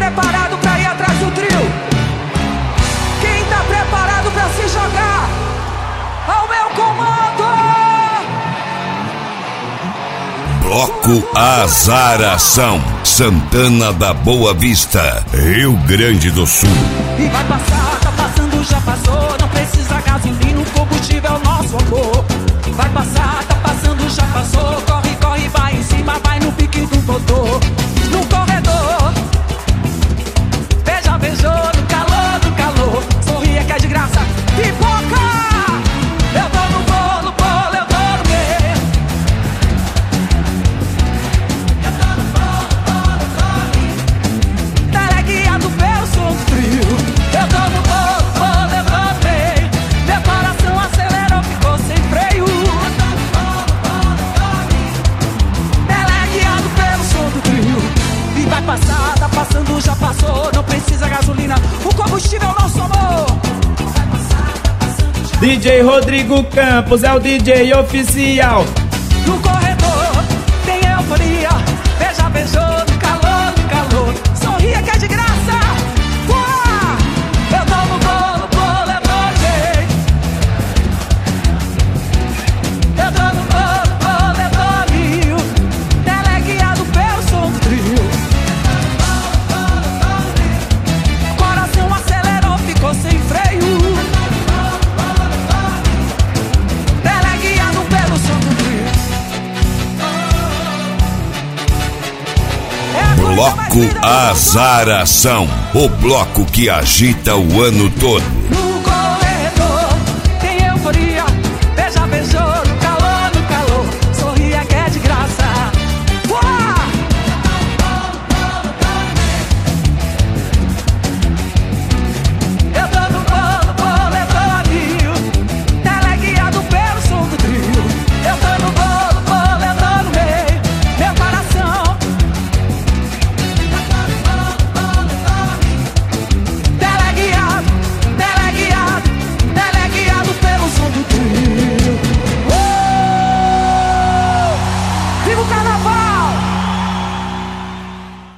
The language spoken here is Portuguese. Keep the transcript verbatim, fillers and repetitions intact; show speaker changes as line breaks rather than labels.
preparado pra ir atrás do trio? Quem tá preparado pra se jogar ao meu comando?
Bloco Azaração, Santana da Boa Vista, Rio Grande do Sul.
E vai passar, tá passando, já passou. Não precisa gasolina, o combustível é o nosso amor. Vai passar, tá passando, já passou. Corre, corre, vai em cima, vai no pique do motor. No corredor, beija, beijou, no calor, no calor. Sorria que é de graça, pipoca. Eu tô no bolo, bolo, eu tô no meio. Eu tô no bolo, bolo, eu tô no meio. Teleguiado pelo som do trio. Eu tô no bolo, bolo, eu tô no meio. Meu coração acelerou, ficou sem freio. Eu tô no bolo, bolo, eu tô no meio. Teleguiado pelo som do trio. E vai passar, tá passando, já passou. Não precisa gasolina, o combustível não somou. Vai passar, tá passando, já
D J Rodrigo Campos é o D J oficial.
no corredor tem euforia. Beija, beijou, no calor, no calor. Sorria que é de graça. Uá! Eu tô no bolo, bolo, eu tô no meio. Eu tô no bolo, bolo, eu tô no meio. Teleguiado pelo som do trio. Coração acelerou, ficou sem freio. Teleguiado pelo som do trio. É a coisa mais
Bloco
linda do mundo.
Azaração, o bloco que agita o ano todo.
No